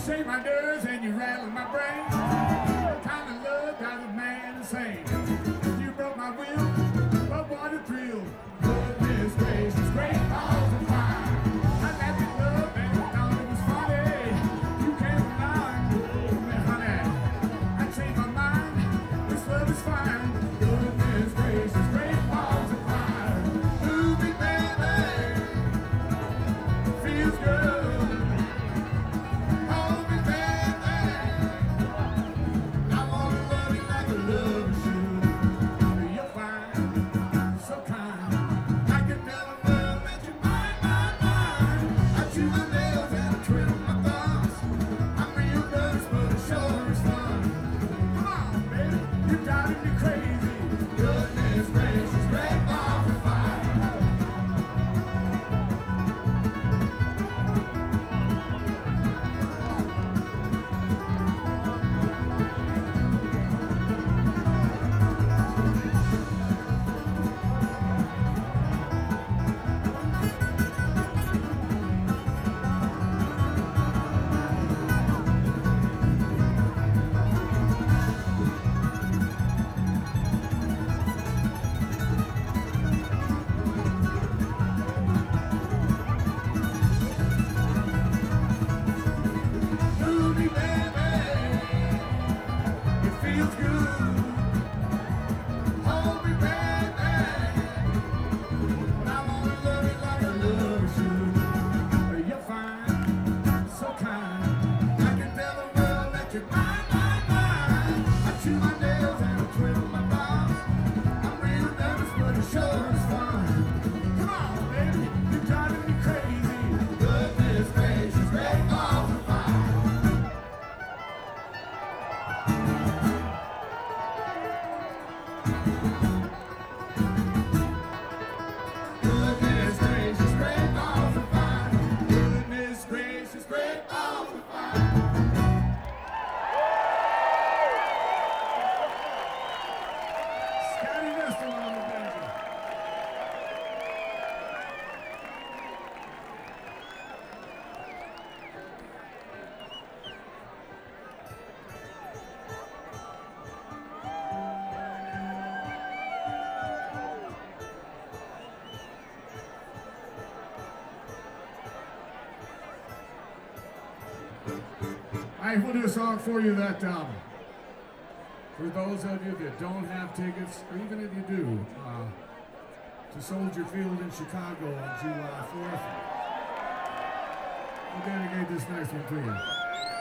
shake my nerves and you rattle my brain. What kind of love does a man insane? You broke my will, but what a thrill. Goodness gracious, great balls of fire. I laughed at love and I thought it was funny. You came along, me honey. I changed my mind, this love is fine. Goodness gracious, great balls of fire. Move me, baby, feels good. We'll do a song for you that, for those of you that don't have tickets, or even if you do, to Soldier Field in Chicago on July 4th. We'll dedicate this next one to you.